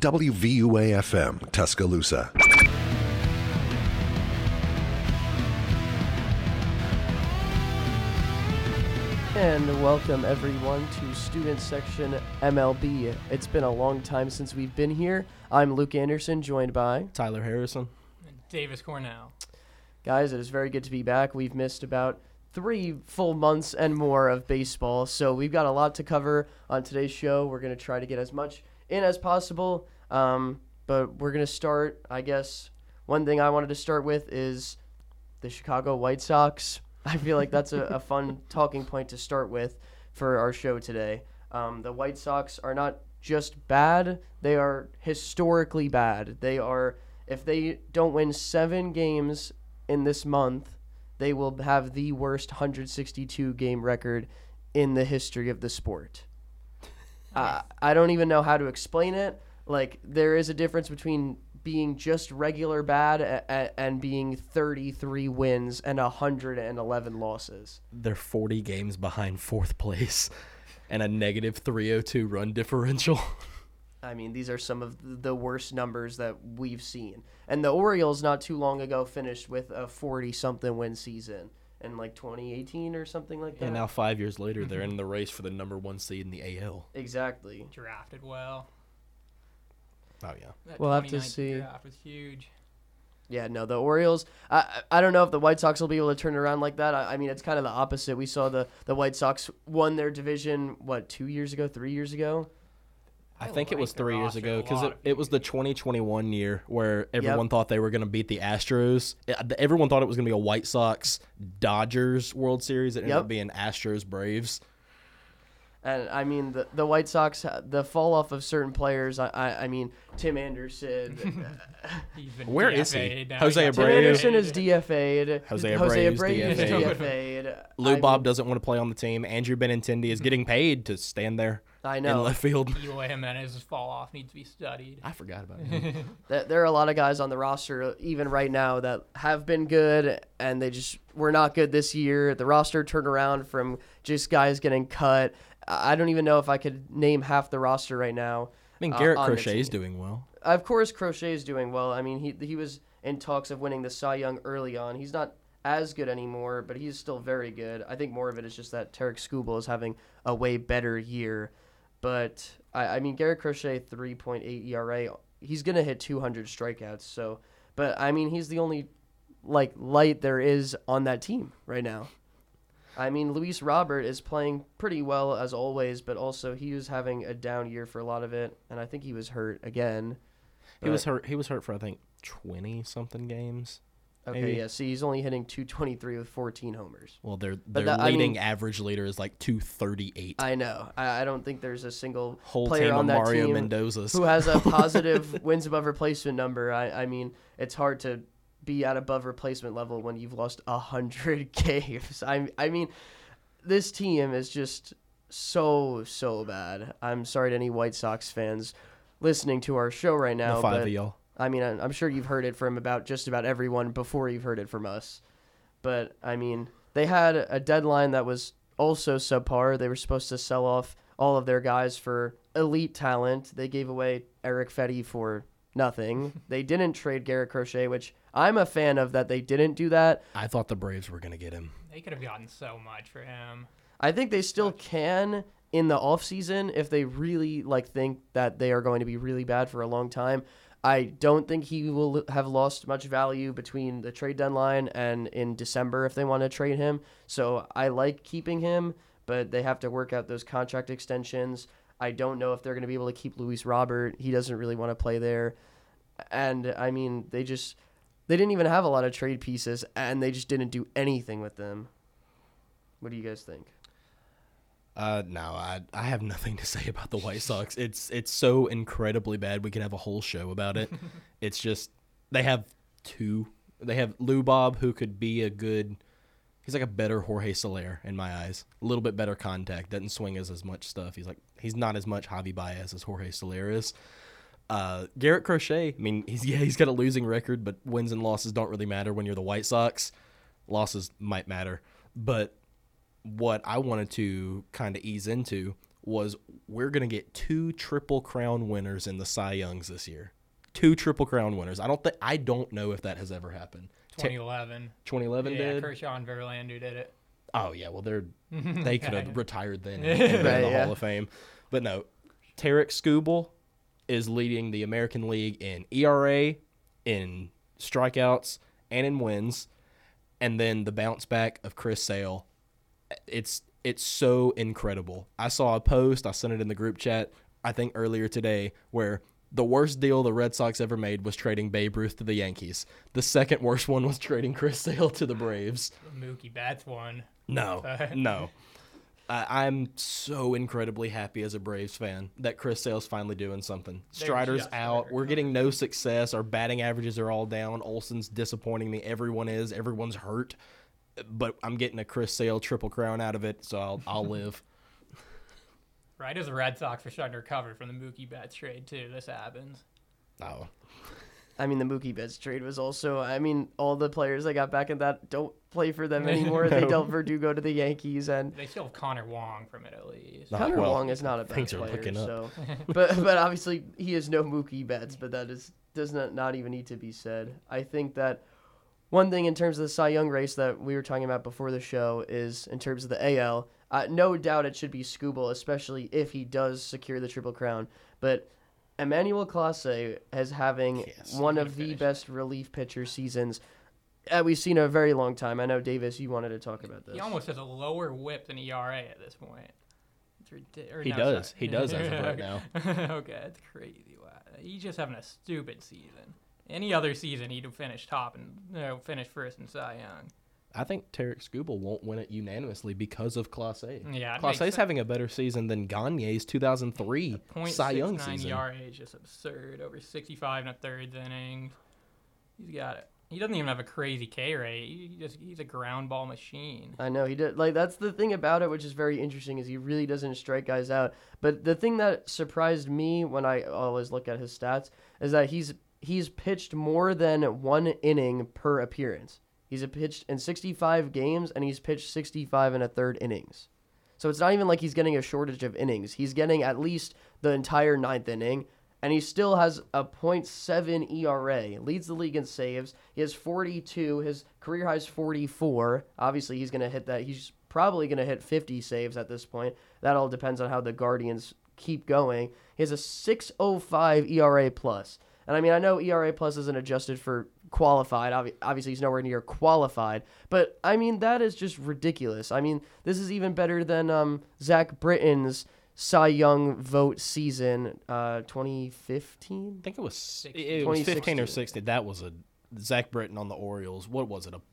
WVUA-FM, Tuscaloosa. And welcome everyone to Student Section MLB. It's been a long time since we've been here. I'm Luke Anderson, joined by Tyler Harrison. And Davis Cornell. Guys, it is very good to be back. We've missed about 3 full months and more of baseball, so we've got a lot to cover on today's show. We're going to try to get as much in as possible, but we're going to start, I guess, one thing I wanted to start with is the Chicago White Sox. I feel like that's a fun talking point to start with for our show today. The White Sox are not just bad, they are historically bad. They are, if they don't win 7 games in this month, they will have the worst 162 game record in the history of the sport. I don't even know how to explain it. Like, there is a difference between being just regular bad and being 33 wins and 111 losses. They're 40 games behind 4th place and a negative 302 run differential. I mean, these are some of the worst numbers that we've seen. And the Orioles not too long ago finished with a 40-something win season in like 2018 or something like that. And now 5 years later, they're in the race for the number 1 seed in the AL. Exactly. Drafted well. Oh, yeah. That We'll have to 2019 see. Draft was huge. Yeah, no, the Orioles, I don't know if the White Sox will be able to turn it around like that. I mean, it's kind of the opposite. We saw the White Sox won their division, 2 years ago, 3 years ago? I think it was like the 3 years roster ago a because lot it was the 2021 year where everyone thought they were going to beat the Astros. Everyone thought it was going to be a White Sox-Dodgers World Series. It ended up being Astros-Braves. And, I mean, the White Sox, the fall-off of certain players, I mean, Tim Anderson. He's been Where DFA'd is he? now. Jose got Tim Abreu. Anderson is DFA'd. Jose Abreu Abreu's is DFA'd. DFA'd. Lou Bob doesn't want to play on the team. Andrew Benintendi is getting paid to stand there I in know. left field. Eloy Jimenez's fall off needs to be studied. I forgot about him. There are a lot of guys on the roster, even right now, that have been good, and they just were not good this year. The roster turned around from just guys getting cut. I don't even know if I could name half the roster right now. I mean, Garrett on the Crochet is team. doing well. Of course, Crochet is doing well. I mean, he was in talks of winning the Cy Young early on. He's not as good anymore, but he's still very good. I think more of it is just that Tarek Skubal is having a way better year. But, I mean, Garrett Crochet, 3.8 ERA, he's going to hit 200 strikeouts. So, but, I mean, he's the only, light there is on that team right now. I mean, Luis Robert is playing pretty well as always, but also he was having a down year for a lot of it, and I think he was hurt again. He was hurt. He was hurt for I think 20-something games. Okay, maybe. yeah. See, he's only hitting 223 with 14 homers. Well, their that- leading average leader is like 238. I know. I don't think there's a single Whole player team on of that Mario team Mendoza's. who has a positive wins above replacement number. I mean, it's hard to be at above replacement level when you've lost 100 games. I mean, this team is just so bad. I'm sorry to any White Sox fans listening to our show right now. The 5 but of y'all. I mean, I'm sure you've heard it from just about everyone before you've heard it from us. But, I mean, they had a deadline that was also subpar. They were supposed to sell off all of their guys for elite talent. They gave away Eric Fetty for nothing. They didn't trade Garrett Crochet, which I'm a fan of that they didn't do that. I thought the Braves were going to get him. They could have gotten so much for him. I think they still can in the offseason if they really think that they are going to be really bad for a long time. I don't think he will have lost much value between the trade deadline and in December if they want to trade him. So I like keeping him, but they have to work out those contract extensions. I don't know if they're going to be able to keep Luis Robert. He doesn't really want to play there. And, I mean, they didn't even have a lot of trade pieces, and they just didn't do anything with them. What do you guys think? No, I have nothing to say about the White Sox. It's so incredibly bad. We could have a whole show about it. It's just they have Lou Bob, who could be he's like a better Jorge Soler in my eyes. A little bit better contact, doesn't swing as much stuff. He's not as much Javi Baez as Jorge Soler is. Garrett Crochet, I mean, he's got a losing record, but wins and losses don't really matter when you're the White Sox. Losses might matter, but what I wanted to kind of ease into was we're going to get 2 Triple Crown winners in the Cy Youngs this year. 2 Triple Crown winners. I don't know if that has ever happened. 2011. 2011 Yeah, did? Kershaw and Verlander did it. Oh, yeah. Well, they could have retired then and been Right, in the yeah. Hall of Fame. But no, Tarek Skubal is leading the American League in ERA, in strikeouts, and in wins. And then the bounce back of Chris Sale. It's so incredible. I saw a post, I sent it in the group chat, I think earlier today, where the worst deal the Red Sox ever made was trading Babe Ruth to the Yankees. The second worst one was trading Chris Sale to the Braves. Mookie Betts won. No. I'm so incredibly happy as a Braves fan that Chris Sale's finally doing something. Strider's just out. better. We're getting no success. Our batting averages are all down. Olsen's disappointing me. Everyone's hurt. But I'm getting a Chris Sale Triple Crown out of it, so I'll live. Right as the Red Sox are starting to recover from the Mookie Betts trade, too, this happens. Oh. I mean, the Mookie Betts trade was also. I mean, all the players that got back in that don't play for them anymore. They dealt Verdugo to the Yankees, and They still have Connor Wong from it, at least. No. Connor well, Wong is not a bad things are player. looking up. So, but obviously he is no Mookie Betts. But that does not even need to be said. I think that one thing in terms of the Cy Young race that we were talking about before the show is in terms of the AL. No doubt it should be Skubal, especially if he does secure the Triple Crown. But Emmanuel Clase is having one of the best relief pitcher seasons we've seen in a very long time. I know, Davis, you wanted to talk about this. He almost has a lower whip than ERA at this point. It's ridiculous. He does. He does as of right now. Okay, that's crazy. Wow. He's just having a stupid season. Any other season, he'd have finished top and finish first in Cy Young. I think Tarek Skubal won't win it unanimously because of Clase. Yeah, it makes Clase's sense. having a better season than Gagne's 2003 Cy Young .69 season. ERA is just absurd. Over 65 and a third innings. He's got it. He doesn't even have a crazy K rate. He's a ground ball machine. I know he did. Like, that's the thing about it, which is very interesting, is he really doesn't strike guys out. But the thing that surprised me when I always look at his stats is that he's pitched more than 1 inning per appearance. He's pitched in 65 games, and he's pitched 65 and a third innings. So it's not even like he's getting a shortage of innings. He's getting at least the entire 9th inning, and he still has a .7 ERA. Leads the league in saves. He has 42. His career high is 44. Obviously, he's going to hit that. He's probably going to hit 50 saves at this point. That all depends on how the Guardians keep going. He has a 6.05 ERA plus. And I mean, I know ERA plus isn't adjusted for qualified. Obviously, he's nowhere near qualified. But, I mean, that is just ridiculous. I mean, this is even better than Zach Britton's Cy Young vote season, 2015? I think it was 16. 15 or 2016. 16. That was a Zach Britton on the Orioles. What was it? A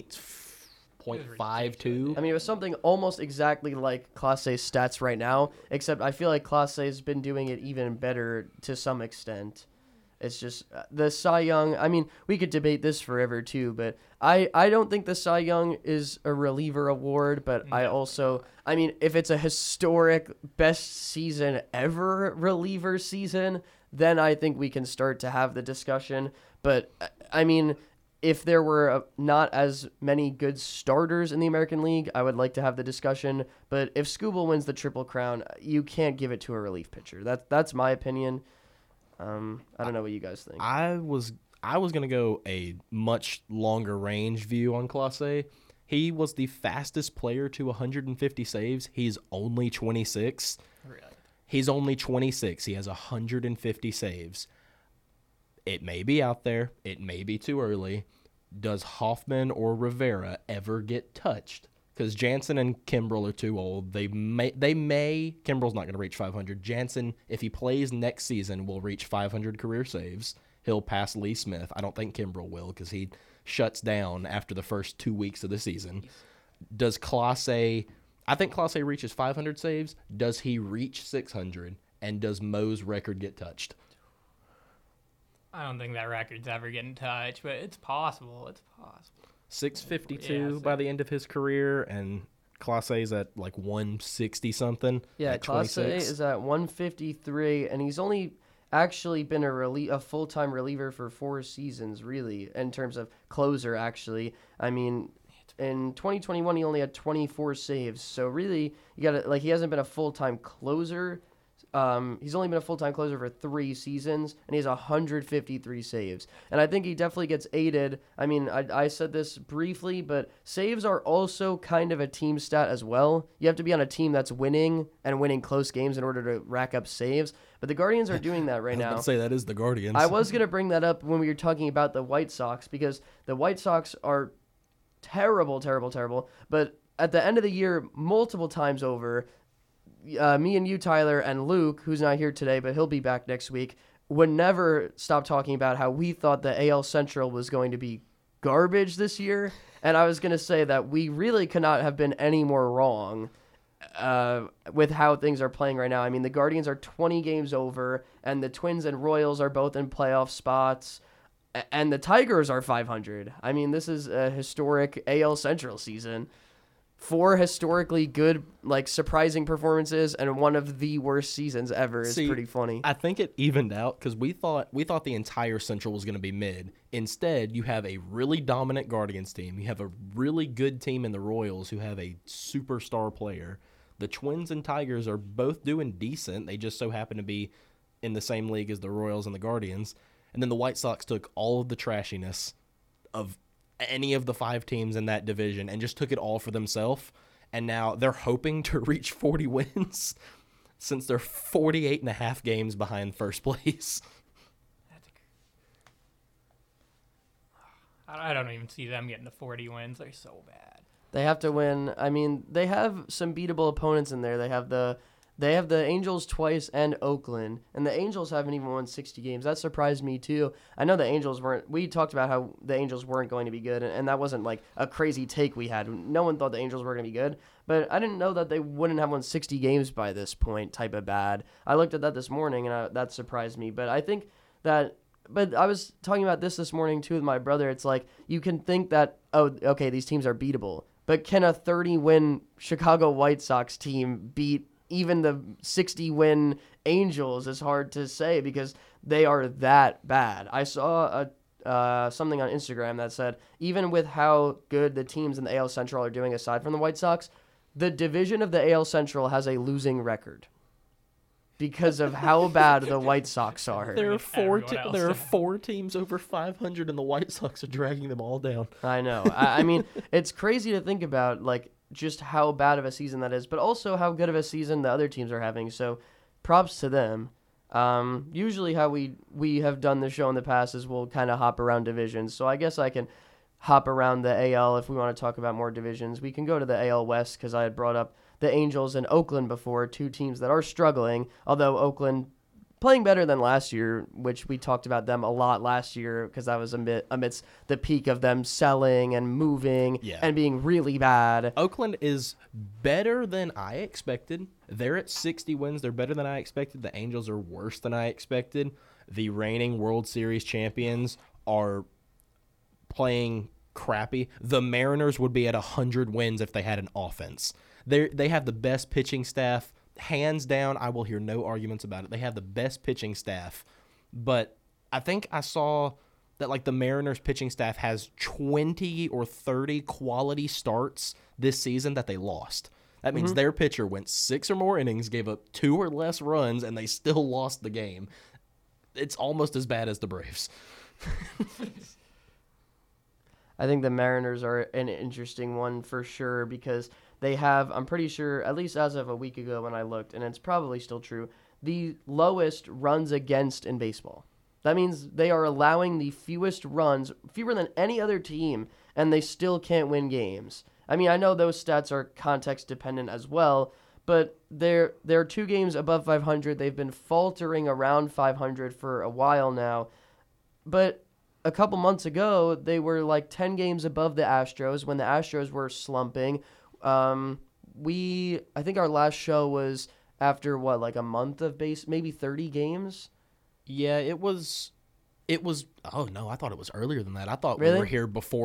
.52? I mean, it was something almost exactly like Clase's stats right now, except I feel like Clase's been doing it even better to some extent. It's just the Cy Young. I mean, we could debate this forever too, but I don't think the Cy Young is a reliever award. But I mean, if it's a historic best season ever reliever season, then I think we can start to have the discussion. But I mean, if there were not as many good starters in the American League, I would like to have the discussion. But if Skubal wins the Triple Crown, you can't give it to a relief pitcher. That's my opinion. I don't know what you guys think. I was gonna go a much longer range view on Clase. He was the fastest player to 150 saves. He's only 26. Really? He's only 26. He has 150 saves. It may be out there. It may be too early. Does Hoffman or Rivera ever get touched? Because Jansen and Kimbrel are too old. They may. Kimbrel's not going to reach 500. Jansen, if he plays next season, will reach 500 career saves. He'll pass Lee Smith. I don't think Kimbrel will because he shuts down after the first 2 weeks of the season. Does Clase? I think Clase reaches 500 saves. Does he reach 600? And does Mo's record get touched? I don't think that record's ever getting touched, but it's possible. It's possible. 652 Yeah, by the end of his career, and Clase's at like 160 something. Yeah, at Clase 26. is at 153, and he's only actually been a full-time reliever for 4 seasons, really, in terms of closer, actually. I mean, In 2021, he only had 24 saves. So really, you got to like he hasn't been a full-time closer. He's only been a full-time closer for 3 seasons, and he has 153 saves. And I think he definitely gets aided. I mean, I said this briefly, but saves are also kind of a team stat as well. You have to be on a team that's winning and winning close games in order to rack up saves. But the Guardians are doing that right I was now. about to say that is the Guardians. I was going to bring that up when we were talking about the White Sox, because the White Sox are terrible, terrible, terrible. But at the end of the year, multiple times over, me and you, Tyler, and Luke, who's not here today, but he'll be back next week, would never stop talking about how we thought the AL Central was going to be garbage this year. And I was going to say that we really could not have been any more wrong with how things are playing right now. I mean, the Guardians are 20 games over, and the Twins and Royals are both in playoff spots, and the Tigers are 500. I mean, this is a historic AL Central season. 4 historically good, like, surprising performances, and one of the worst seasons ever is pretty funny. I think it evened out because we thought the entire Central was going to be mid. Instead, you have a really dominant Guardians team. You have a really good team in the Royals who have a superstar player. The Twins and Tigers are both doing decent. They just so happen to be in the same league as the Royals and the Guardians. And then the White Sox took all of the trashiness of any of the 5 teams in that division and just took it all for themselves. And now they're hoping to reach 40 wins since they're 48.5 games behind first place. I don't even see them getting to 40 wins. They're so bad. They have to win. I mean, they have some beatable opponents in there. They have the Angels twice and Oakland, and the Angels haven't even won 60 games. That surprised me too. I know the Angels weren't. We talked about how the Angels weren't going to be good, and that wasn't like a crazy take we had. No one thought the Angels were going to be good, but I didn't know that they wouldn't have won 60 games by this point. Type of bad. I looked at that this morning, and that surprised me. But I think that. But I was talking about this morning too with my brother. It's like you can think that, oh, okay, these teams are beatable, but can a 30-win Chicago White Sox team beat even the 60-win Angels? Is hard to say because they are that bad. I saw something on Instagram that said even with how good the teams in the AL Central are doing aside from the White Sox, the division of the AL Central has a losing record because of how bad the White Sox are. There are 4 teams over 500, and the White Sox are dragging them all down. I know. I mean, it's crazy to think about, like, just how bad of a season that is, but also how good of a season the other teams are having. So props to them. Usually how we have done the show in the past is we'll kind of hop around divisions. So I guess I can hop around the AL if we want to talk about more divisions. We can go to the AL West because I had brought up the Angels and Oakland before, 2 teams that are struggling, although Oakland playing better than last year, which we talked about them a lot last year because that was amidst the peak of them selling and moving and being really bad. Oakland is better than I expected. They're at 60 wins. They're better than I expected. The Angels are worse than I expected. The reigning World Series champions are playing crappy. The Mariners would be at 100 wins if they had an offense. They have the best pitching staff. Hands down, I will hear no arguments about it. They have the best pitching staff. But I think I saw that like the Mariners pitching staff has 20 or 30 quality starts this season that they lost. That means their pitcher went 6 or more innings, gave up 2 or less runs, and they still lost the game. It's almost as bad as the Braves. I think the Mariners are an interesting one for sure because they have, I'm pretty sure, at least as of a week ago when I looked, and it's probably still true, the lowest runs against in baseball. That means they are allowing the fewest runs, fewer than any other team, and they still can't win games. I mean, I know those stats are context dependent as well, but they're 2 games above 500. They've been faltering around 500 for a while now. But a couple months ago, they were like 10 games above the Astros when the Astros were slumping. I think our last show was after like a month of maybe 30 games. Yeah, it was. Oh no, I thought it was earlier than that. I thought Really? we were here before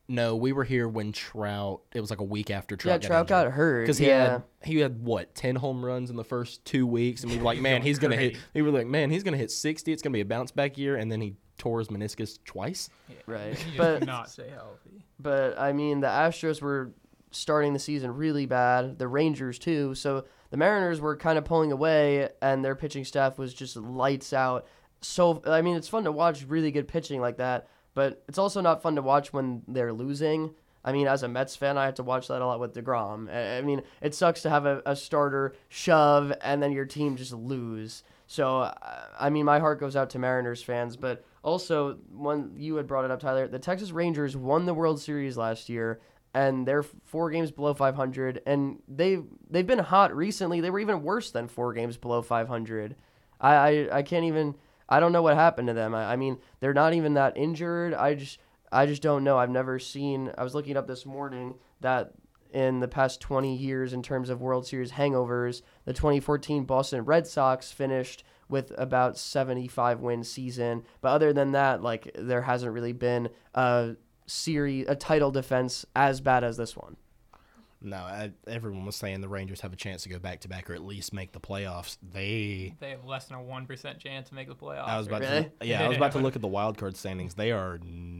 No, we were here when Trout. It was like a week after Trout. Trout got hurt because he had what 10 home runs in the first 2 weeks, and we were like, man, he's gonna hit. We were like, man, he's gonna hit 60. It's gonna be a bounce back year, and then he tore his meniscus twice. Yeah, Right. He just But- could not stay healthy. But I mean, the Astros were starting the season really bad. The Rangers too. So the Mariners were kind of pulling away, and their pitching staff was just lights out. So I mean, it's fun to watch really good pitching like that, but it's also not fun to watch when they're losing. I mean, as a Mets fan, I had to watch that a lot with DeGrom. I mean, it sucks to have a starter shove and then your team just lose. So, I mean, my heart goes out to Mariners fans. But also, when you had brought it up, Tyler, the Texas Rangers won the World Series last year, and they're 4 games below 500. And they've been hot recently. They were even worse than 4 games below 500. I can't even. I don't know what happened to them. I mean, they're not even that injured. I just don't know. I've never seen. I was looking up this morning that in the past 20 years, in terms of World Series hangovers, the 2014 Boston Red Sox finished with about 75 win season. But other than that, like, there hasn't really been a title defense as bad as this one. No, everyone was saying the Rangers have a chance to go back-to-back or at least make the playoffs. They have less than a 1% chance to make the playoffs. I was about Really? I was about to look at the wild card standings. They are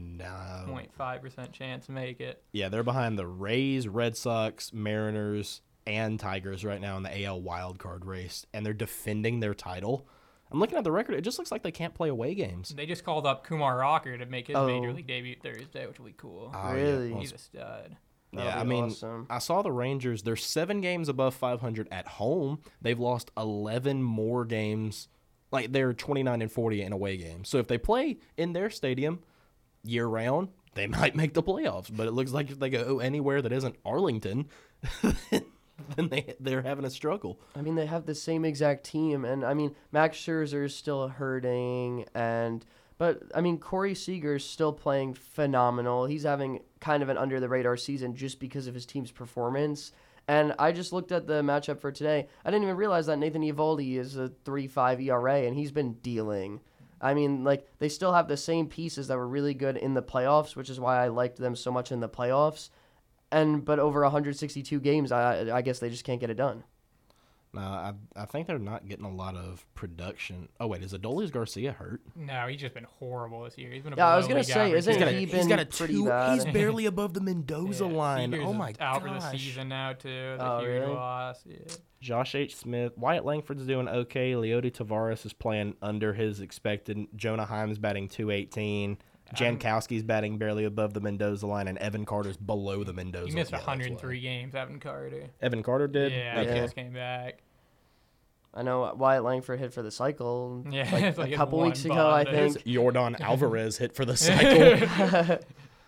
0.5% chance to make it. Yeah, they're behind the Rays, Red Sox, Mariners, and Tigers right now in the AL wild card race, and they're defending their title. I'm looking at the record. It just looks like they can't play away games. They just called up Kumar Rocker to make his Oh. major league debut Thursday, which will be cool. Oh, Really? Yeah, He's a stud. That'll yeah, I be mean, awesome. I saw the Rangers. They're 7 games above 500 at home. They've lost 11 more games. Like, they're 29 and 40 in away games. So if they play in their stadium year round, they might make the playoffs. But it looks like if they go anywhere that isn't Arlington, then they're having a struggle. I mean, they have the same exact team, and I mean, Max Scherzer is still hurting, but I mean, Corey Seager's still playing phenomenal. He's having kind of an under the radar season just because of his team's performance. And I just looked at the matchup for today. I didn't even realize that Nathan Eovaldi is a 3.5 ERA, and he's been dealing. I mean, like, they still have the same pieces that were really good in the playoffs, which is why I liked them so much in the playoffs. But over 162 games, I guess they just can't get it done. No, I think they're not getting a lot of production. Oh, wait, is Adolis Garcia hurt? No, he's just been horrible this year. He's been a Yeah, I was below gonna league say, average isn't hitter. he He's got a pretty 2. bad? He's barely above the Mendoza line. Seager's Oh, my out for the gosh. season now, too. The Oh, huge really? loss. Yeah. Josh H. Smith, Wyatt Langford's doing okay. Leody Tavares is playing under his expected. Jonah Heim's batting .218. Jankowski's batting barely above the Mendoza line, and Evan Carter's below the Mendoza. He missed line. 103 games, Evan Carter. Evan Carter did? Yeah, Okay. he just came back. I know Wyatt Langford hit for the cycle Yeah, like it's like a his couple one weeks ago, ball I that is- think. Yordan Alvarez hit for the cycle.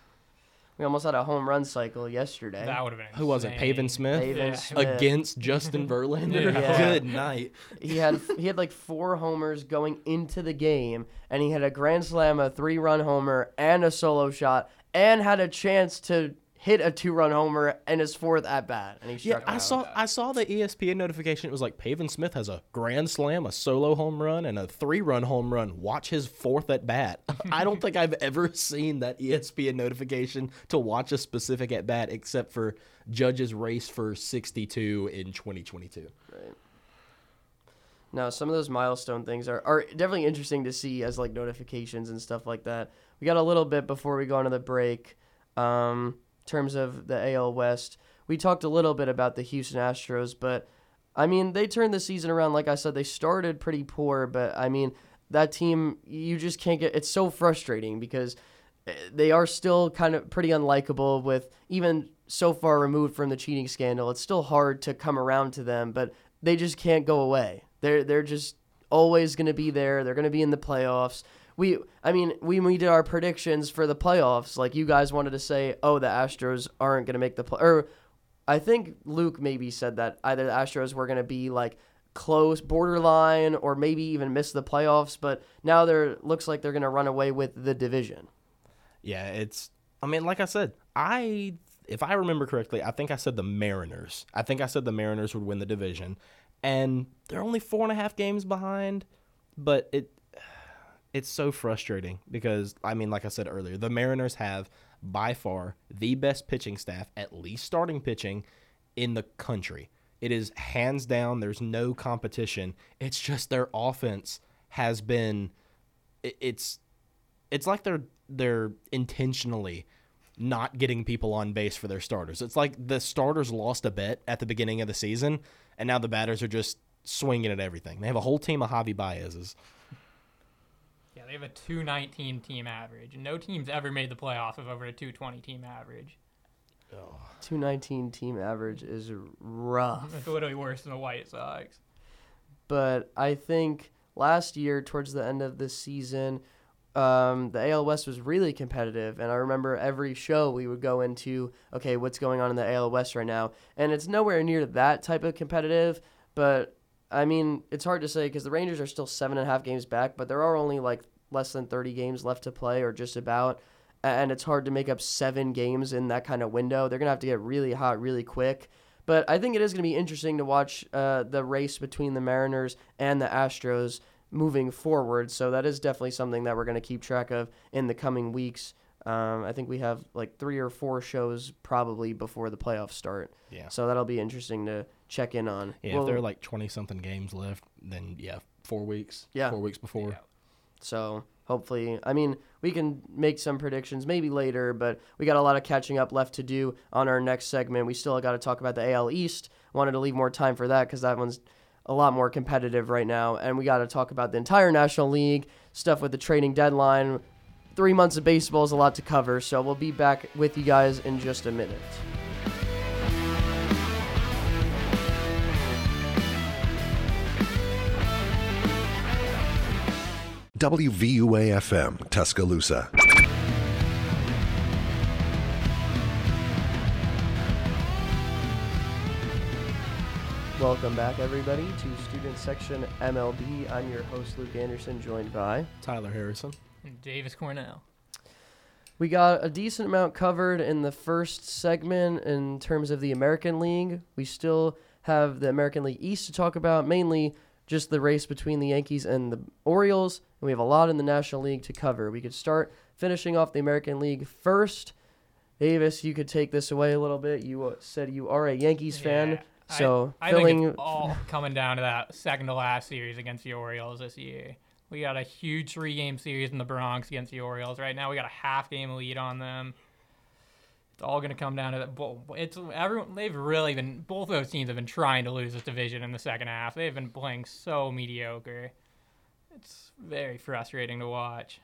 We almost had a home run cycle yesterday. That would have been Who was it? insane. Pavin Smith? Pavin Yeah. Smith. Against Justin Verlander? Yeah. Good night. He had like 4 homers going into the game, and he had a grand slam, a 3-run homer, and a solo shot, and had a chance to hit a 2-run homer in his 4th at bat, and he Yeah, struck out. I saw the ESPN notification. It was like Pavin Smith has a grand slam, a solo home run, and a 3-run home run. Watch his 4th at bat. I don't think I've ever seen that ESPN notification to watch a specific at bat except for Judge's race for 62 in 2022. Right. No, some of those milestone things are definitely interesting to see as like notifications and stuff like that. We got a little bit before we go into the break. In terms of the AL West, we talked a little bit about the Houston Astros, but I mean, they turned the season around. Like I said, they started pretty poor, but I mean, that team, you just can't get, it's so frustrating because they are still kind of pretty unlikable with even so far removed from the cheating scandal. It's still hard to come around to them, but they just can't go away. They're just always going to be there. They're going to be in the playoffs. When we did our predictions for the playoffs, like you guys wanted to say, oh, the Astros aren't going to make the play. Or I think Luke maybe said that either the Astros were going to be like close, borderline, or maybe even miss the playoffs. But now looks like they're going to run away with the division. Yeah, like I said, if I remember correctly, I think I said the Mariners. I think I said the Mariners would win the division. And they're only 4.5 games behind, but It's so frustrating because, I mean, like I said earlier, the Mariners have by far the best pitching staff, at least starting pitching, in the country. It is hands down. There's no competition. It's just their offense has been it's like they're intentionally not getting people on base for their starters. It's like the starters lost a bet at the beginning of the season, and now the batters are just swinging at everything. They have a whole team of Javi Baez's. Yeah, they have a 219 team average, and no team's ever made the playoffs with over a 220 team average. 219 team average is rough. It's literally worse than the White Sox. But I think last year, towards the end of the season, the AL West was really competitive. And I remember every show we would go into, okay, what's going on in the AL West right now? And it's nowhere near that type of competitive. But, I mean, it's hard to say because the Rangers are still 7.5 games back, but there are only like less than 30 games left to play or just about. And it's hard to make up 7 games in that kind of window. They're going to have to get really hot really quick. But I think it is going to be interesting to watch the race between the Mariners and the Astros moving forward. So that is definitely something that we're going to keep track of in the coming weeks. I think we have like 3 or 4 shows probably before the playoffs start. Yeah. So that'll be interesting to check in on. Yeah, if there are like 20-something games left, then, 4 weeks. Yeah. 4 weeks before. Yeah. So hopefully, I mean, we can make some predictions maybe later, but we got a lot of catching up left to do on our next segment. We still got to talk about the AL East. Wanted to leave more time for that because that one's a lot more competitive right now. And we got to talk about the entire National League, stuff with the trading deadline. 3 months of baseball is a lot to cover, so we'll be back with you guys in just a minute. WVUA-FM, Tuscaloosa. Welcome back, everybody, to Student Section MLB. I'm your host, Luke Anderson, joined by Tyler Harrison. And Davis Cornell. We got a decent amount covered in the first segment in terms of the American League. We still have the American League East to talk about, mainly just the race between the Yankees and the Orioles. And we have a lot in the National League to cover. We could start finishing off the American League first. Davis, you could take this away a little bit. You said you are a Yankees fan. So I think it's all coming down to that second to last series against the Orioles this year. We got a huge 3-game series in the Bronx against the Orioles. Right now we got a half-game lead on them. It's all going to come down to that. They've really been. Both those teams have been trying to lose this division in the second half. They've been playing so mediocre. It's very frustrating to watch.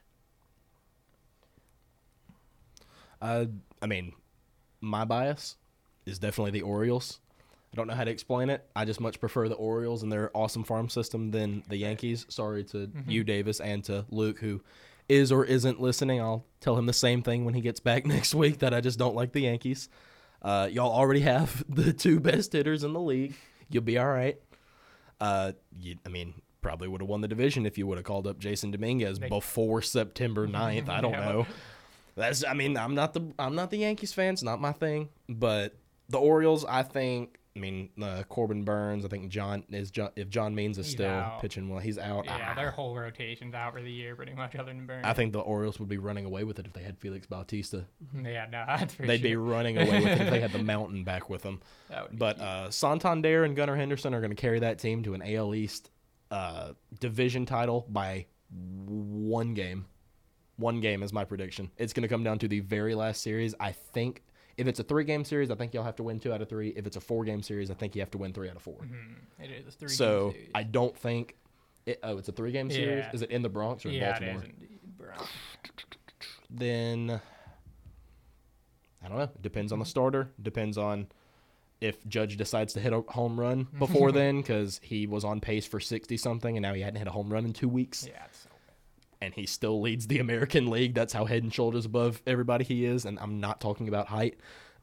I mean, my bias is definitely the Orioles. I don't know how to explain it. I just much prefer the Orioles and their awesome farm system than the Yankees. Sorry to you, Davis, and to Luke, who is or isn't listening. I'll tell him the same thing when he gets back next week, that I just don't like the Yankees. Y'all already have the 2 best hitters in the league. You'll be all right. Probably would have won the division if you would have called up Jason Dominguez before September 9th. I don't know. I'm not the Yankees fan. It's not my thing. But the Orioles, I think. Corbin Burns. I think if John Means is still out. pitching well, he's out. Yeah, their whole rotation's out for the year, pretty much, other than Burns. I think the Orioles would be running away with it if they had Felix Bautista. Yeah, no, that's for They'd sure. be running away with it if they had the mountain back with them. That would be But huge. Santander and Gunnar Henderson are going to carry that team to an AL East division title by 1 game. 1 game is my prediction. It's going to come down to the very last series. I think if it's a 3-game series, I think you'll have to win 2 out of 3. If it's a 4-game series, I think you have to win 3 out of 4. It is a 3-game So series. I don't think. It's a 3-game series. Yeah. Is it in the Bronx or in Yeah, Baltimore? it is indeed. Bronx. Then I don't know. It depends on the starter. Depends on if Judge decides to hit a home run before then, because he was on pace for 60-something, and now he hadn't hit a home run in 2 weeks. Yeah, it's so bad. And he still leads the American League. That's how head and shoulders above everybody he is. And I'm not talking about height.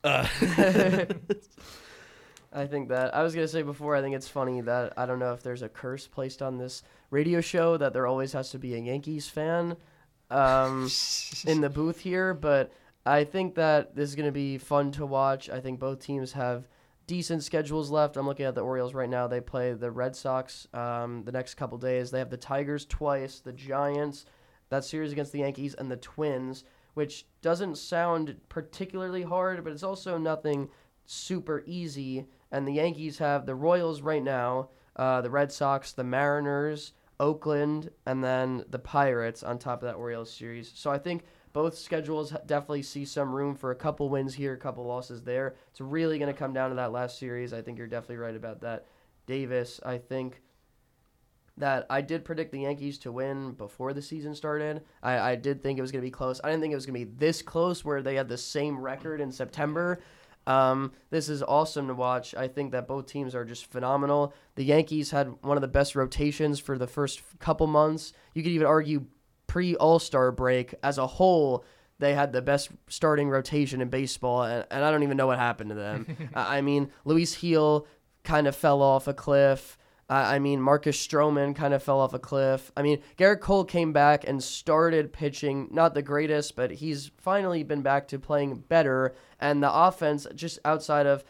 I think that I was going to say before, I think it's funny that I don't know if there's a curse placed on this radio show that there always has to be a Yankees fan in the booth here, but I think that this is going to be fun to watch. I think both teams have decent schedules left. I'm looking at the Orioles right now. They play the Red Sox the next couple days. They have the Tigers twice, the Giants, that series against the Yankees and the Twins, which doesn't sound particularly hard, but it's also nothing super easy. And the Yankees have the Royals right now, the Red Sox, the Mariners, Oakland, and then the Pirates on top of that Orioles series. So I think both schedules definitely see some room for a couple wins here, a couple losses there. It's really going to come down to that last series. I think you're definitely right about that, Davis. I think that I did predict the Yankees to win before the season started. I did think it was going to be close. I didn't think it was going to be this close where they had the same record in September. This is awesome to watch. I think that both teams are just phenomenal. The Yankees had one of the best rotations for the first couple months. You could even argue pre-All-Star break as a whole, they had the best starting rotation in baseball, and I don't even know what happened to them. I mean, Luis Gil kind of fell off a cliff. Marcus Stroman kind of fell off a cliff. Garrett Cole came back and started pitching, not the greatest, but he's finally been back to playing better. And the offense, just outside of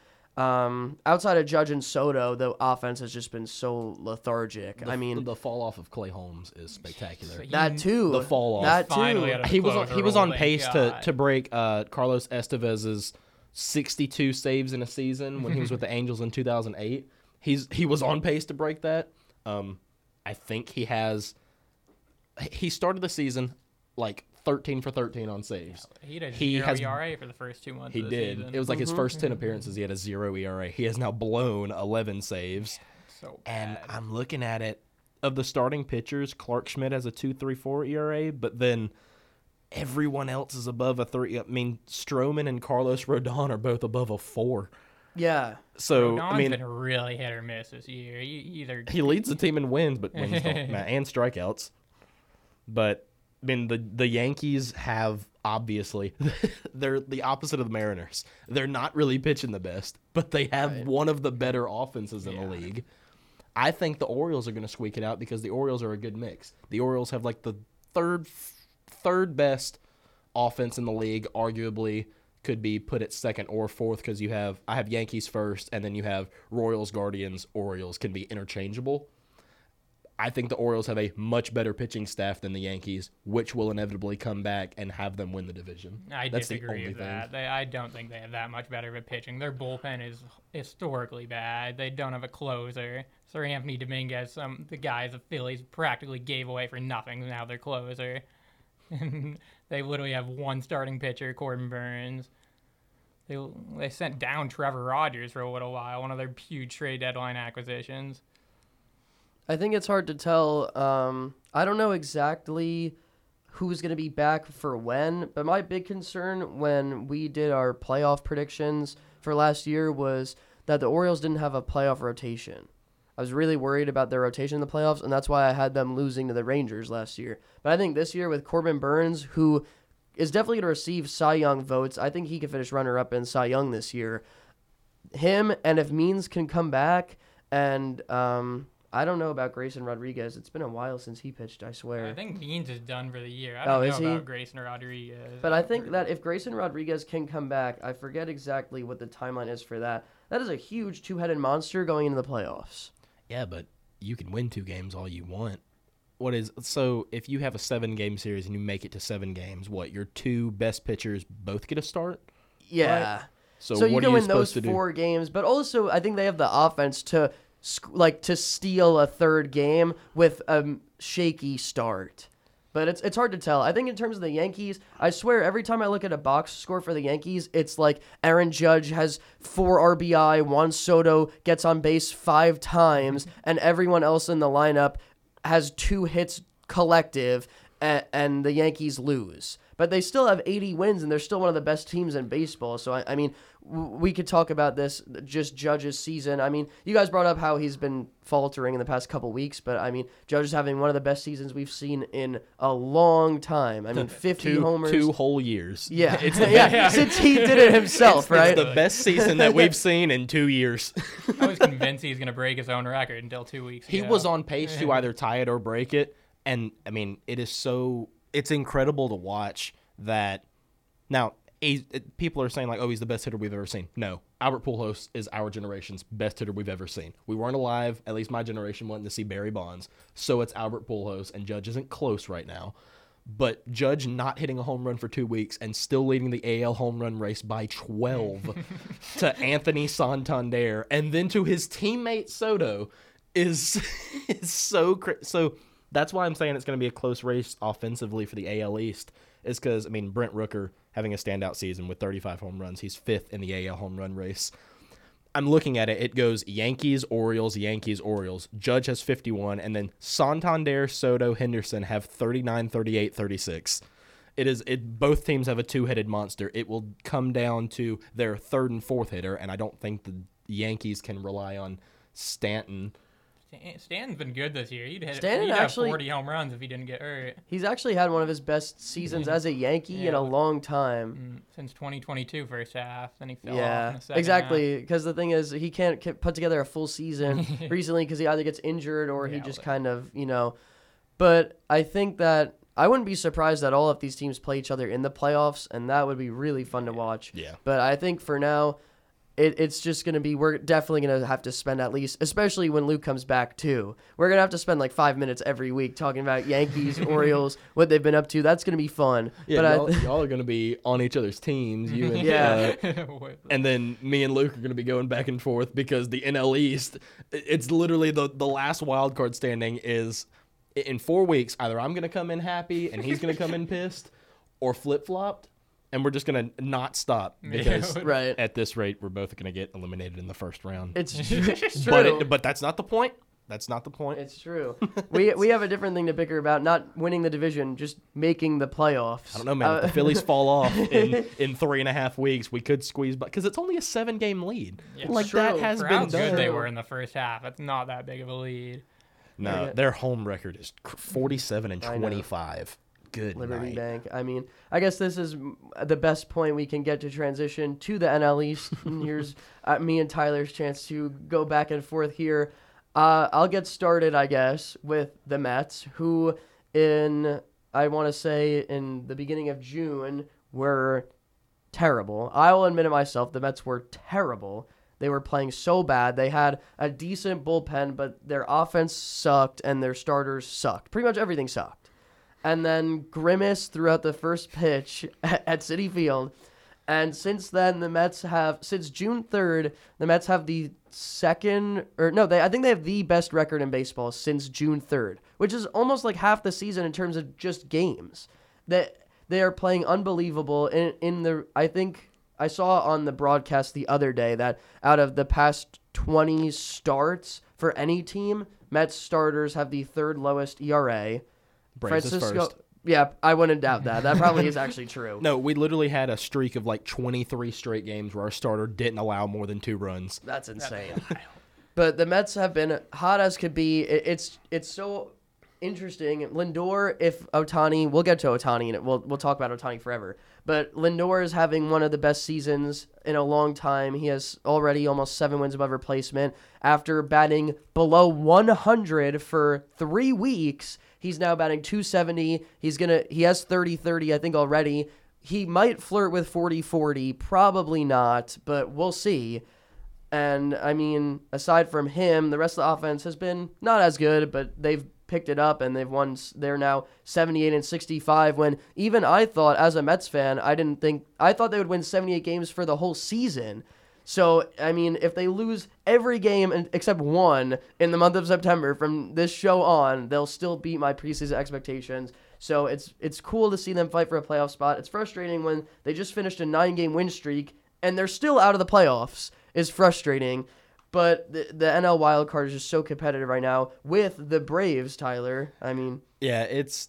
Judge and Soto, the offense has just been so lethargic. The fall off of Clay Holmes is spectacular. That too. The fall off. That too. He was on pace to break Carlos Estevez's 62 saves in a season when he was with the Angels in 2008. He was on pace to break that. I think he started the season like 13 for 13 on saves. He had a 0 ERA for the first 2 months. He of the did. Season. It was like his first 10 appearances. He had a 0 ERA. He has now blown 11 saves. So and bad. I'm looking at it. Of the starting pitchers, Clark Schmidt has a 2.34 ERA, but then everyone else is above a 3. Stroman and Carlos Rodon are both above a 4. Yeah. So Rodon's been really hit or miss this year. He leads the team in wins, but wins don't matter, and strikeouts. But the Yankees have obviously they're the opposite of the Mariners. They're not really pitching the best, but they have one of the better offenses in the league. I think the Orioles are going to squeak it out because the Orioles are a good mix. The Orioles have like the third best offense in the league, arguably. Could be put at second or fourth because I have Yankees first, and then you have Royals, Guardians, Orioles can be interchangeable. I think the Orioles have a much better pitching staff than the Yankees, which will inevitably come back and have them win the division. I disagree with that. I don't think they have that much better of a pitching. Their bullpen is historically bad. They don't have a closer. Sir Anthony Dominguez, the guys of Phillies practically gave away for nothing. Now they're closer. They literally have one starting pitcher, Corbin Burns. They sent down Trevor Rogers for a little while, one of their huge trade deadline acquisitions. I think it's hard to tell. I don't know exactly who's going to be back for when, but my big concern when we did our playoff predictions for last year was that the Orioles didn't have a playoff rotation. I was really worried about their rotation in the playoffs, and that's why I had them losing to the Rangers last year. But I think this year with Corbin Burns, who is definitely going to receive Cy Young votes, I think he could finish runner-up in Cy Young this year. Him, and if Means can come back, and I don't know about Grayson Rodriguez. It's been a while since he pitched, I swear. I think Means is done for the year. I don't know about Grayson Rodriguez. But I think that if Grayson Rodriguez can come back, I forget exactly what the timeline is for that. That is a huge two-headed monster going into the playoffs. Yeah, but you can win 2 games all you want. So if you have a 7-game series and you make it to 7 games, your 2 best pitchers both get a start? Yeah. Right? So you can win those 4 games, but also I think they have the offense to steal a 3rd game with a shaky start. But it's hard to tell. I think in terms of the Yankees, I swear every time I look at a box score for the Yankees, it's like Aaron Judge has 4 RBI, Juan Soto gets on base 5 times, and everyone else in the lineup has 2 hits collective, and the Yankees lose. But they still have 80 wins, and they're still one of the best teams in baseball. So, we could talk about this, just Judge's season. You guys brought up how he's been faltering in the past couple weeks, but, Judge is having one of the best seasons we've seen in a long time. 50 homers. 2 whole years. Yeah, since he did it himself, right? It's the best season that we've seen in 2 years. I was convinced he was going to break his own record until 2 weeks ago. He was on pace to either tie it or break it, and, it's incredible to watch that. Now, people are saying, he's the best hitter we've ever seen. No. Albert Pujols is our generation's best hitter we've ever seen. We weren't alive, at least my generation wasn't, to see Barry Bonds. So it's Albert Pujols, and Judge isn't close right now. but Judge not hitting a home run for 2 weeks and still leading the AL home run race by 12 to Anthony Santander and then to his teammate Soto is so so that's why I'm saying it's going to be a close race offensively for the AL East, is because, I mean, Brent Rooker having a standout season with 35 home runs. He's 5th in the AL home run race. I'm looking at it. It goes Yankees, Orioles, Yankees, Orioles. Judge has 51, and then Santander, Soto, Henderson have 39, 38, 36. Both teams have a two-headed monster. It will come down to their third and fourth hitter, and I don't think the Yankees can rely on Stanton. Stanton's been good this year. He'd Stanton have actually 40 home runs if he didn't get hurt. He's actually had one of his best seasons as a Yankee in a long time. Since 2022 first half, then he fell off in the second exactly. half. Because the thing is, he can't put together a full season recently because he either gets injured or he just kind of, But I think that I wouldn't be surprised at all if these teams play each other in the playoffs, and that would be really fun to watch. Yeah. But I think for now, it's just going to be, we're definitely going to have to spend at least, especially when Luke comes back too, we're going to have to spend like 5 minutes every week talking about Yankees, Orioles, what they've been up to. That's going to be fun. Yeah, but y'all are going to be on each other's teams. You and, and then me and Luke are going to be going back and forth because the NL East, it's literally the last wild card standing is in 4 weeks. Either I'm going to come in happy and he's going to come in pissed, or flip-flopped. And we're just going to not stop because at this rate, we're both going to get eliminated in the first round. It's true. But that's not the point. That's not the point. It's true. We have a different thing to bicker about, not winning the division, just making the playoffs. I don't know, man. If the Phillies fall off in 3.5 weeks, we could squeeze by, because it's only a 7-game lead. Yeah. That has For been how done. good they were in the first half, it's not that big of a lead. No, their home record is 47-25. Good Liberty night. Bank. I mean, I guess this is the best point we can get to transition to the NL East. And here's me and Tyler's chance to go back and forth here. I'll get started, I guess, with the Mets, who I want to say in the beginning of June were terrible. I will admit it myself, the Mets were terrible. They were playing so bad. They had a decent bullpen, but their offense sucked and their starters sucked. Pretty much everything sucked. And then Grimace threw out the first pitch at Citi Field. And since then, since June 3rd, the Mets have I think they have the best record in baseball since June 3rd, which is almost like half the season in terms of just games. They are playing unbelievable. I think I saw on the broadcast the other day that out of the past 20 starts for any team, Mets starters have the third lowest ERA. Braves is first. Yeah, I wouldn't doubt that. That probably is actually true. No, we literally had a streak of like 23 straight games where our starter didn't allow more than 2 runs. That's insane. But the Mets have been hot as could be. It's so interesting. Lindor, if Ohtani, we'll get to Ohtani, and we'll talk about Ohtani forever. But Lindor is having one of the best seasons in a long time. He has already almost 7 wins above replacement. After batting below 100 for 3 weeks, he's now batting 270. He has 30-30, I think, already. He might flirt with 40-40, probably not, but we'll see. And, I mean, aside from him, the rest of the offense has been not as good, but they've picked it up and they've won. They're now 78-65, when even I thought, as a Mets fan, I thought they would win 78 games for the whole season. So, I mean, if they lose every game except one in the month of September from this show on, they'll still beat my preseason expectations. So it's cool to see them fight for a playoff spot. It's frustrating when they just finished a 9-game win streak and they're still out of the playoffs. Is frustrating. But the NL wildcard is just so competitive right now with the Braves, Tyler. I mean... Yeah,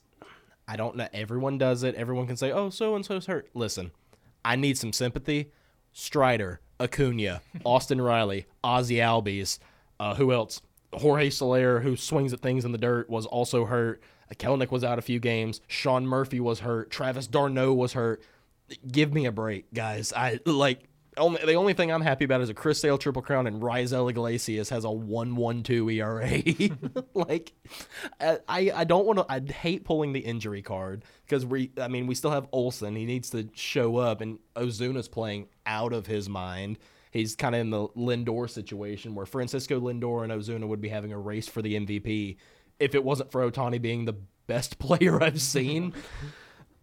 I don't know. Everyone does it. Everyone can say, oh, so-and-so's hurt. Listen, I need some sympathy. Strider, Acuna, Austin Riley, Ozzie Albies, who else? Jorge Soler, who swings at things in the dirt, was also hurt. Kelenic was out a few games. Sean Murphy was hurt. Travis d'Arnaud was hurt. Give me a break, guys. The only thing I'm happy about is a Chris Sale Triple Crown and Raisel Iglesias has a 1.12 ERA. I don't want to. I hate pulling the injury card because we still have Olsen. He needs to show up, and Ozuna's playing out of his mind. He's kind of in the Lindor situation where Francisco Lindor and Ozuna would be having a race for the MVP if it wasn't for Ohtani being the best player I've seen.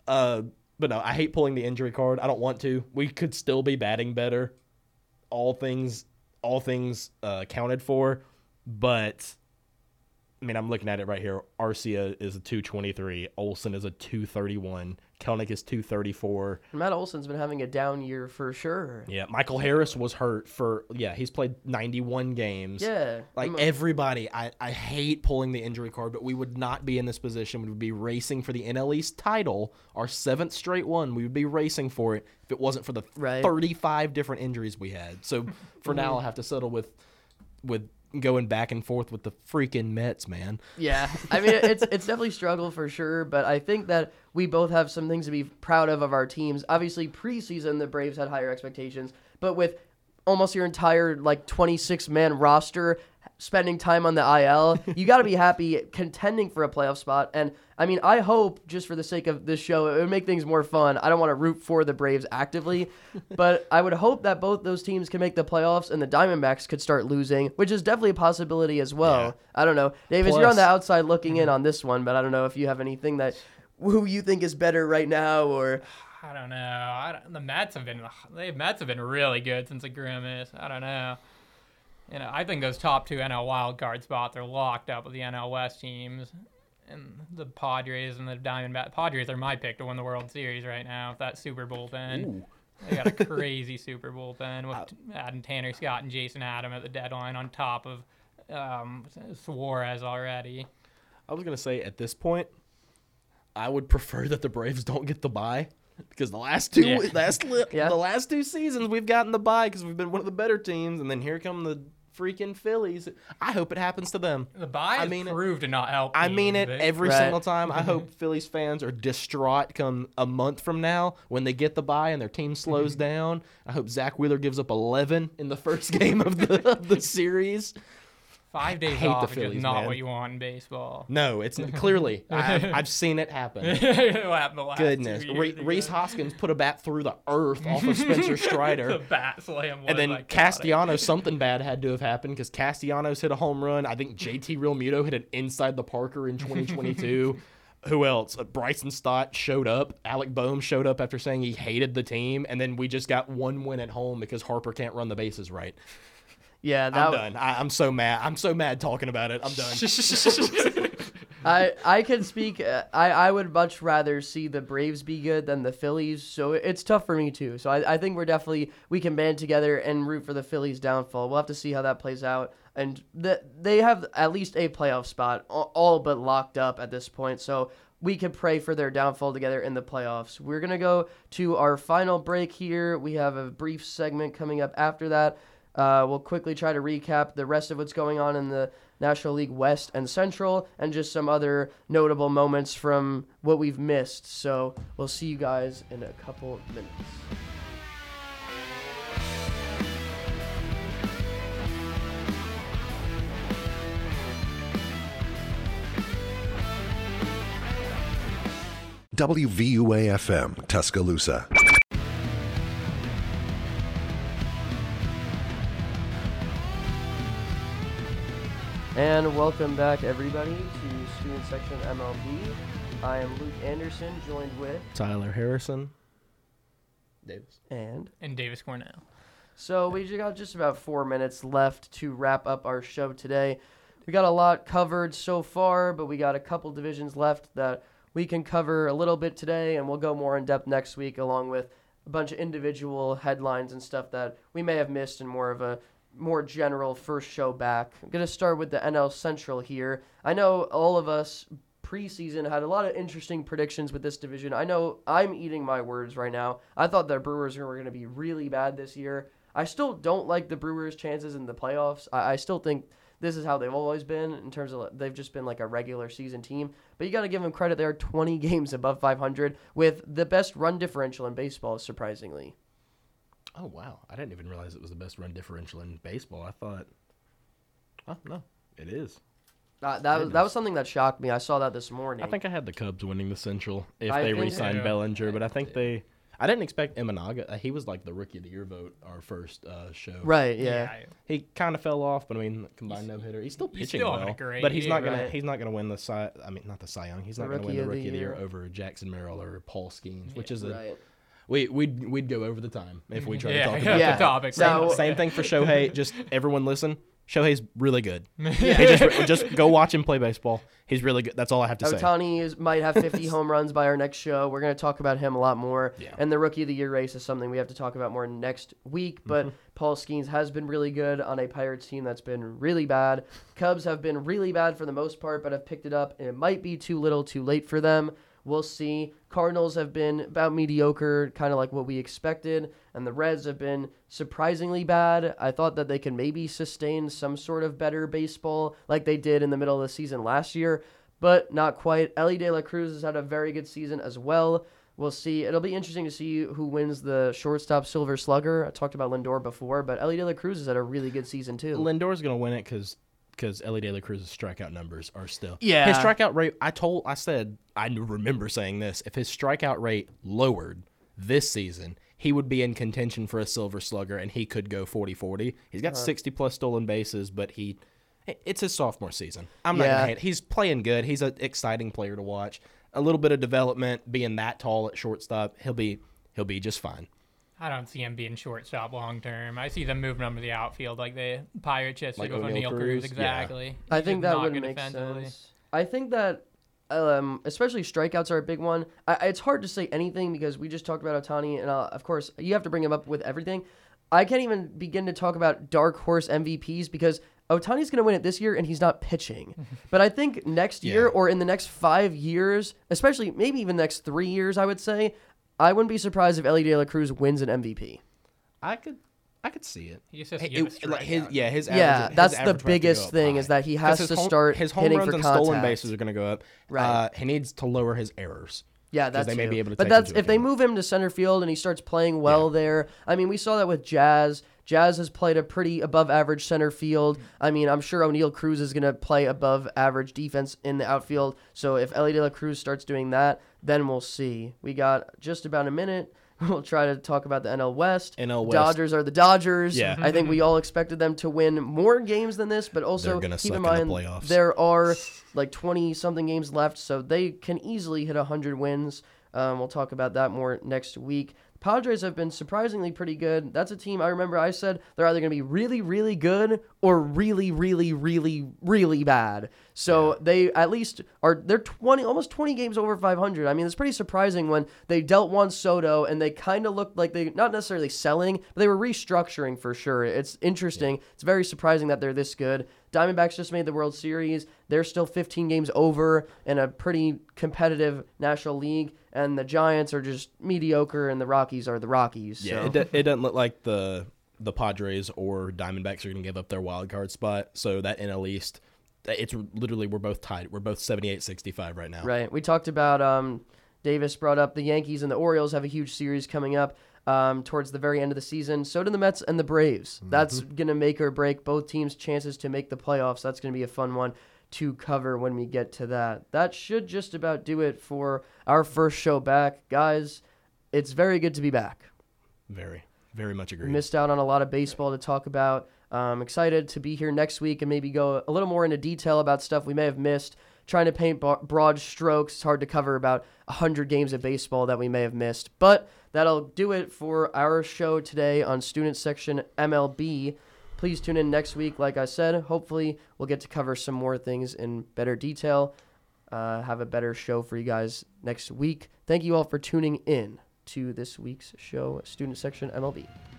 But no, I hate pulling the injury card. I don't want to. We could still be batting better, all things counted for. But I mean, I'm looking at it right here. Arcia is a 223. Olsen is a 231. Kelnick is 234. Matt Olson's been having a down year for sure. Yeah, Michael Harris was hurt he's played 91 games. Yeah. Like everybody, I hate pulling the injury card, but we would not be in this position. We would be racing for the NL East title, our 7th straight one. We would be racing for it if it wasn't for the 35 different injuries we had. So for now, I'll have to settle with going back and forth with the freaking Mets, man. Yeah, I mean, it's definitely struggle for sure, but I think that we both have some things to be proud of our teams. Obviously, preseason, the Braves had higher expectations, but with almost your entire, 26-man roster spending time on the IL, you got to be happy contending for a playoff spot. And, I mean, I hope, just for the sake of this show, it would make things more fun. I don't want to root for the Braves actively, but I would hope that both those teams can make the playoffs and the Diamondbacks could start losing, which is definitely a possibility as well. Yeah. I don't know. Davis, you're on the outside looking in on this one, but I don't know if you have anything who you think is better right now, or... I don't know. The Mets have been really good since the Grimace. I don't know. I think those top 2 NL wildcard spots are locked up with the NL West teams. And the Padres and the Diamondbacks. Padres are my pick to win the World Series right now with that super bullpen. Ooh. They got a crazy super bullpen with adding Tanner Scott and Jason Adam at the deadline on top of Suarez already. I was going to say, at this point, I would prefer that the Braves don't get the bye. Because the last two seasons we've gotten the bye because we've been one of the better teams, and then here come the freaking Phillies. I hope it happens to them. The bye proved to not help. I mean it every single time. I hope Phillies fans are distraught come a month from now when they get the bye and their team slows down. I hope Zach Wheeler gives up 11 in the first game of the series. 5 days off is just not what you want in baseball. No, it's clearly. I've seen it happen. It'll happen the last Goodness. 2 years Rhys Hoskins put a bat through the earth off of Spencer Strider. The bat slam. And then Castellanos, something bad had to have happened because Castellanos hit a home run. I think JT Realmuto hit it inside the Parker in 2022. Who else? Bryson Stott showed up. Alec Boehm showed up after saying he hated the team. And then we just got one win at home because Harper can't run the bases right. Yeah, I'm done. I'm so mad. I'm so mad talking about it. I'm done. I can speak. I would much rather see the Braves be good than the Phillies. So it's tough for me too. So I think we can band together and root for the Phillies' downfall. We'll have to see how that plays out. And they have at least a playoff spot, all but locked up at this point. So we can pray for their downfall together in the playoffs. We're gonna go to our final break here. We have a brief segment coming up after that. We'll quickly try to recap the rest of what's going on in the National League West and Central and just some other notable moments from what we've missed. So we'll see you guys in a couple minutes. WVUA-FM, Tuscaloosa. And welcome back, everybody, to Student Section MLB. I am Luke Anderson, joined with Tyler Harrison, Davis, and Davis Cornell. So we got just about 4 minutes left to wrap up our show today. We got a lot covered so far, but we got a couple divisions left that we can cover a little bit today, and we'll go more in depth next week, along with a bunch of individual headlines and stuff that we may have missed in more of a more general first show back. I'm going to start with the NL Central here. I know all of us preseason had a lot of interesting predictions with this division. I know I'm eating my words right now. I thought the Brewers were going to be really bad this year. I still don't like the Brewers' chances in the playoffs. I still think this is how they've always been in terms of they've just been like a regular season team. But you got to give them credit. They're 20 games above 500 with the best run differential in baseball, surprisingly. Oh, wow. I didn't even realize it was the best run differential in baseball. I thought, oh, no, it is. That was something that shocked me. I saw that this morning. I think I had the Cubs winning the Central if they re-signed Bellinger, but I think I didn't expect Imanaga. He was like the Rookie of the Year vote our first show. Right, yeah. He kind of fell off, but I mean, combined no hitter. He's still He's pitching still well. having a great But he's not year, gonna. right. He's not gonna win the Cy. I mean, not the Cy Young. He's not gonna win the Rookie of the Year over Jackson Merrill or Paul Skeens, which is a. Right. We'd go over the time if we tried to talk yeah, about Yeah. the topic. So- Same thing for Shohei. Just everyone listen. Shohei's really good. He just go watch him play baseball. He's really good. That's all I have to say. Ohtani might have 50 home runs by our next show. We're going to talk about him a lot more. Yeah. And the Rookie of the Year race is something we have to talk about more next week. But Paul Skeens has been really good on a Pirates team that's been really bad. Cubs have been really bad for the most part, but have picked it up. And it might be too little too late for them. We'll see. Cardinals have been about mediocre, kind of like what we expected. And the Reds have been surprisingly bad. I thought that they could maybe sustain some sort of better baseball like they did in the middle of the season last year, but not quite. Ellie De La Cruz has had a very good season as well. We'll see. It'll be interesting to see who wins the shortstop Silver Slugger. I talked about Lindor before, but Ellie De La Cruz has had a really good season too. Lindor's gonna win it because Ellie De La Cruz's strikeout numbers are still. Yeah. His strikeout rate. I remember saying this. If his strikeout rate lowered this season, he would be in contention for a Silver Slugger, and he could go 40-40. He's got 60-plus stolen bases, but it's his sophomore season. I'm not going to hate it. He's playing good. He's an exciting player to watch. A little bit of development, being that tall at shortstop, he'll be just fine. I don't see him being shortstop long term. I see them moving him to the outfield like the Pirates just Like did with O'Neal O'Neal Cruz? Cruz. Exactly. Yeah. I He's think just that not would good make defensively. sense. I think that especially strikeouts are a big one. It's hard to say anything because we just talked about Ohtani, and of course, you have to bring him up with everything. I can't even begin to talk about dark horse MVPs because Ohtani's going to win it this year, and he's not pitching. But I think next year or in the next 5 years, especially maybe even the next 3 years, I would say, I wouldn't be surprised if Ellie De La Cruz wins an MVP. I could see it. He just has to give a strikeout. His average, Yeah, his that's average the would have to biggest go up thing high. is that he has 'Cause to start his home hitting runs for and contact. stolen bases are going to go up. Right. He needs to lower his errors. Yeah, that's they may be able to But take that's into if they account. move him to center field and he starts playing well there. I mean, we saw that with Jazz. Jazz has played a pretty above average center field. I mean, I'm sure O'Neal Cruz is going to play above average defense in the outfield. So if Ellie De La Cruz starts doing that, then we'll see. We got just about a minute. We'll try to talk about the NL West. NL West. Dodgers are the Dodgers. Yeah. I think we all expected them to win more games than this, but also They're gonna keep suck in in the mind playoffs. there are like 20-something games left, so they can easily hit 100 wins. We'll talk about that more next week. Padres have been surprisingly pretty good. That's a team I remember I said they're either going to be really, really good or really, really, really, really bad. So they at least they're almost 20 games over 500. I mean, it's pretty surprising when they dealt Juan Soto and they kind of looked like they not necessarily selling, but they were restructuring for sure. It's interesting. Yeah. It's very surprising that they're this good. Diamondbacks just made the World Series. They're still 15 games over in a pretty competitive National League, and the Giants are just mediocre, and the Rockies are the Rockies. Yeah, so. it doesn't look like the Padres or Diamondbacks are going to give up their wild card spot. So that NL East, it's literally we're both tied. We're both 78-65 right now. Right. We talked about Davis brought up the Yankees and the Orioles have a huge series coming up. Towards the very end of the season. So do the Mets and the Braves. Mm-hmm. That's going to make or break both teams' chances to make the playoffs. That's going to be a fun one to cover when we get to that. That should just about do it for our first show back. Guys, it's very good to be back. Very, very much agreed. Missed out on a lot of baseball to talk about. Excited to be here next week and maybe go a little more into detail about stuff we may have missed. Trying to paint broad strokes. It's hard to cover about 100 games of baseball that we may have missed. But that'll do it for our show today on Student Section MLB. Please tune in next week. Like I said, hopefully we'll get to cover some more things in better detail. Have a better show for you guys next week. Thank you all for tuning in to this week's show, Student Section MLB.